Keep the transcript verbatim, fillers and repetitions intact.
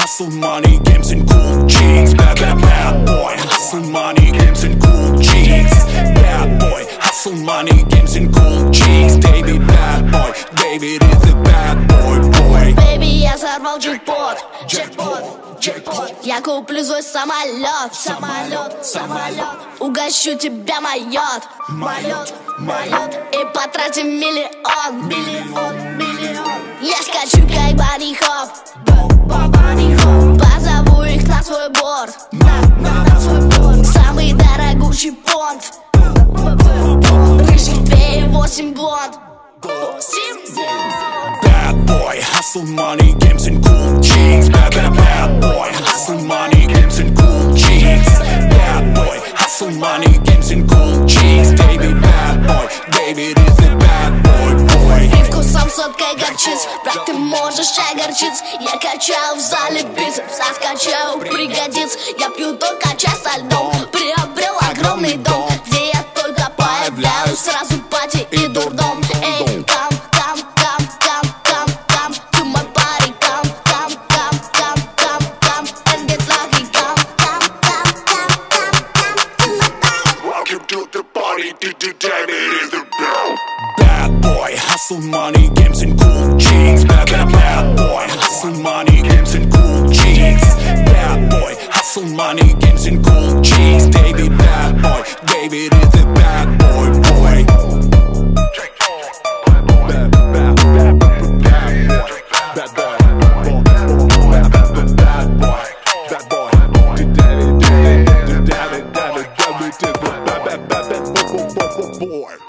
hustle money, games and cool cheeks. Bad, bad, bad boy, hustle money, games and cool cheeks. Bad boy, hustle money, games and cool cheeks. David, bad boy, David is a bad boy, boy. Baby, я сорвал джекпот, джекпот, джекпот. Я куплю свой самолет, самолет, самолет. Угощу тебя майот, майот, майот. И потратим миллион, миллион, миллион. Я скачу как Банни Хоп, Банни Хоп. Позову их на свой борт, на, на, на свой борт. Самый дорогущий понт. Рыжих две и восемь блонд. Bad boy, hustle money, games and cool cheeks. Bad, bad, bad boy, hustle money, games and cool cheeks. Bad boy, hustle money, games and cool cheeks. David, bad boy, David is a bad boy, boy. Привкус сам соткой горчиц, брат, ты можешь огорчиться. Я качаю в зале бицепс, а скачаю пригодится. Я пью только чай со льдом, приобрел огромный дом, где я только появляюсь, сразу пати и дурдом. Эй, кам, кам, кам, кам, кам, кам, to my party, кам, кам, кам, кам, кам, кам, and get lucky, кам, кам, кам, кам, кам, кам, to my party. Welcome to the party, David is the bell. Bad boy, hustle money, games and cool cheeks. Bad, bad, bad boy, hustle money, games and cool cheeks. Bad boy, hustle money, games and cool cheeks. David, bad boy, David is a bad boy, boy. Bad, bad, bad, bad boy, bad boy, bad, bad, bad boy, bad boy. David, David, David, David, David, David, bad, bad, bad, bad boy.